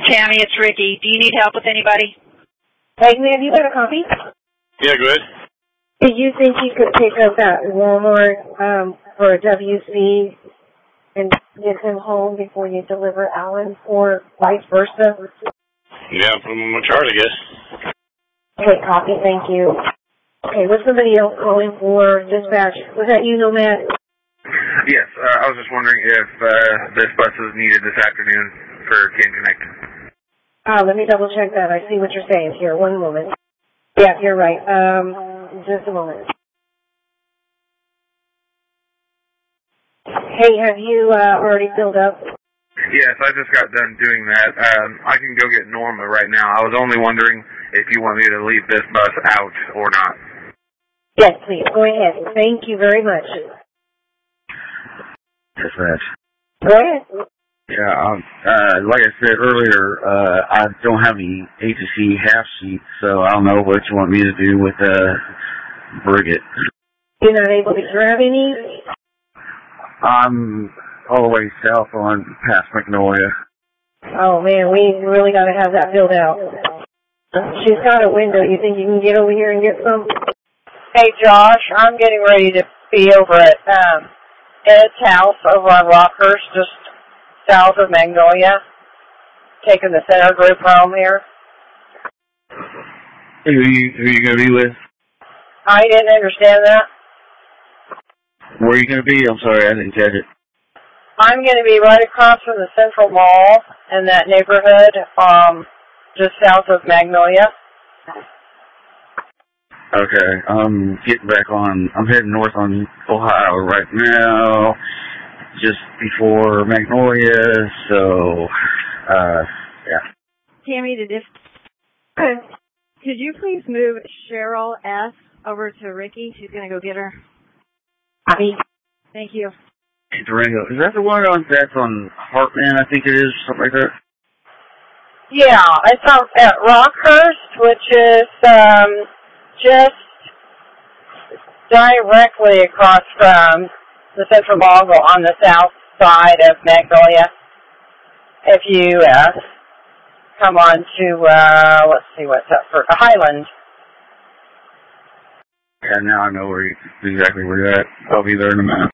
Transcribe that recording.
Tammy, it's Ricky. Do you need help with anybody? Hey, man, you got a copy? Yeah, good. Do you think you could pick up that Walmart for a WC and get him home before you deliver Alan, or vice versa? Yeah, put them on my chart, I guess. Okay, copy, thank you. Okay, was somebody else calling for dispatch? Was that you, Nomad? Yes, I was just wondering if this bus is needed this afternoon for Can Connect. Let me double check that. I see what you're saying here. One moment. Yeah, you're right. Just a moment. Hey, have you already filled up? Yes, I just got done doing that. I can go get Norma right now. I was only wondering if you want me to leave this bus out or not. Yes, please. Go ahead. Thank you very much. Dispatch. Go ahead. Yeah, like I said earlier, I don't have any ATC half sheets, so I don't know what you want me to do with Brigitte. You're not able to grab any? I'm all the way south on past Magnolia. Oh, man, we really got to have that filled out. She's got a window. You think you can get over here and get some? Hey, Josh, I'm getting ready to be over at Ed's house over on Rockhurst, just south of Magnolia, taking the center group home here. Who are you going to be with? I didn't understand that. Where are you going to be? I'm sorry, I didn't catch it. I'm going to be right across from the Central Mall in that neighborhood, just south of Magnolia. Okay, I'm getting back on. I'm heading north on Ohio right now, just before Magnolia, so, yeah. Tammy, could you please move Cheryl S. over to Ricky? She's going to go get her. Copy. Thank you. Durango. Is that the one that's on Hartman, I think it is, something like that? Yeah, it's at Rockhurst, which is just directly across from the Central Mall on the south side of Magnolia. If you come on to, let's see what's up for Highland. Yeah, now I know exactly where you're at. I'll be there in a minute.